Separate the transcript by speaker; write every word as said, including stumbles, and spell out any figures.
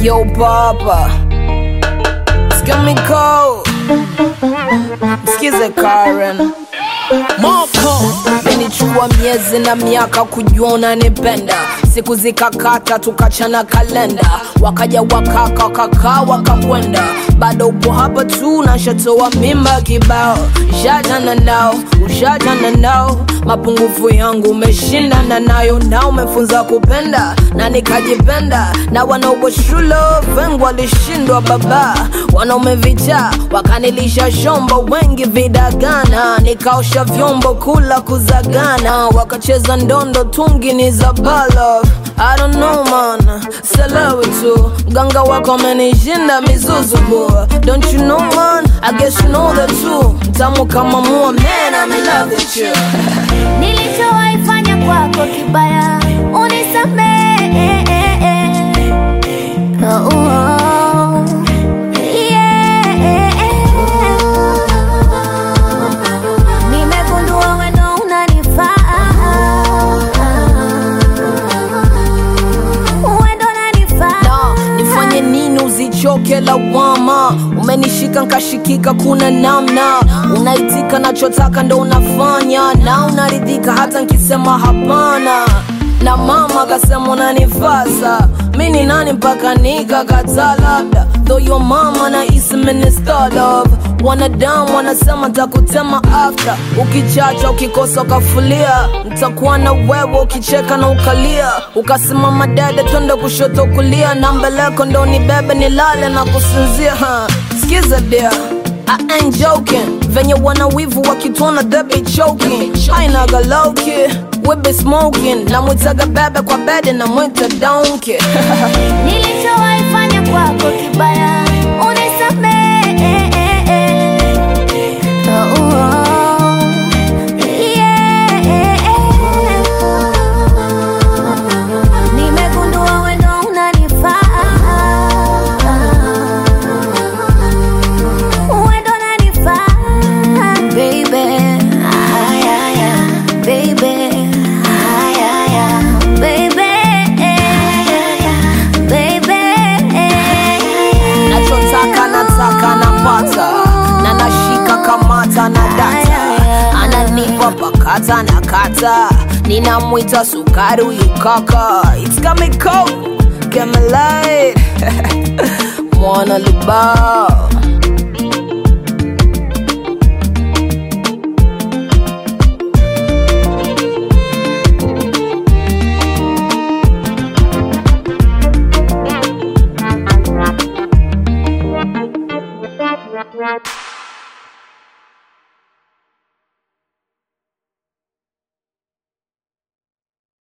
Speaker 1: Yo Papa, it's got me cold. Msikize Karen Moko. Menichukua miezi na miaka kujua unanipenda. Siku zikakata tukachana kalenda. Wakaja wakaka kaka wakakwenda. Bado upo hapa tu na shatoa mimba kibao. Ushajana nao, ushajana nao. Mapungufu yangu umeshindana nayo. Na umefunza kupenda na nikajipenda. Na wanaubo shule vengu walishindwa baba. Wanaume vita wakanilisha shombo wengi vidagana. Nikaosha vyombo kula kuzagana. Wakacheza ndondo tungi ni za bala. I don't know man, selewe tu. Mganga wako amenishinda mizuzu boy. Don't you know man, I guess you know that too. Mtamu kama mua man, I'm in love with you.
Speaker 2: Nilichowaifanya kwako kibaya unisamehe. Oh, oh, yeah. Nimegundua wendo unanifaa. Wendo unanifaa.
Speaker 1: No, nifanye nini uzichoke lawama. Umenishika nkashikika kuna namna. Unaitika nachotaka ndo unafanya. Na unaridhika hata nkisema hapana. Na mama kasema unanifasa. Mini nani mpaka nikakataa labda. Though your mama na isi minister love. Wanadamu wanasema takutema after. Ukichacha ukikosa ukafulia. Nitakuwa na wewe ukicheka na ukalia. Ukasimama dede twende kushoto kulia. Na mbeleko ndo nibebe nilale na kusinzia ha. Skiza dear, I ain't joking. Venye wana wivu wakituona they be choking. Hainaga low key, we be smoking. Na mwitaga bebe kwa bede na mwita donkey.
Speaker 2: Nilichowaifanya kwako kibaya unisamehe. Oh, oh, yeah. Nimegundua wendo unanifaa. Wendo unanifaa. Baby, ay, ay, ay. Baby, ay, ay, ay. Baby, baby.
Speaker 1: Nachotaka nataka napata. Na nashika kamata na data. Ananipa pakata na kata. Ninamwita sukari huyu kaka. It's got me cold, get me light. Mwana Lubao.